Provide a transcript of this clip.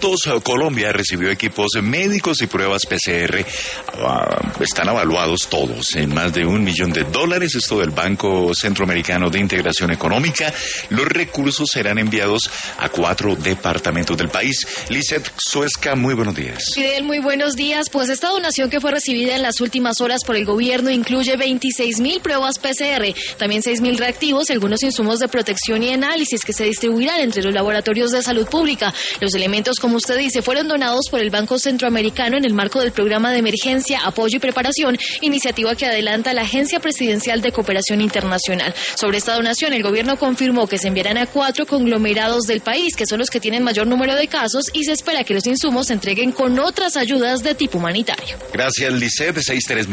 Juntos Colombia recibió equipos médicos y pruebas PCR. Están avaluados todos en más de $1 millón. Esto del Banco Centroamericano de Integración Económica. Los recursos serán enviados a 4 departamentos del país. Lizeth Suezca, muy buenos días. Fidel, muy buenos días. Pues esta donación que fue recibida en las últimas horas por el gobierno incluye 26.000 pruebas PCR, también 6.000 reactivos y algunos insumos de protección y análisis que se distribuirán entre los laboratorios de salud pública. Los elementos, como usted dice, fueron donados por el Banco Centroamericano en el marco del programa de emergencia, apoyo y preparación, iniciativa que adelanta la Agencia Presidencial de Cooperación Internacional. Sobre esta donación, el gobierno confirmó que se enviarán a 4 conglomerados del país, que son los que tienen mayor número de casos, y se espera que los insumos se entreguen con otras ayudas de tipo humanitario. Gracias, Lizeth. 6:03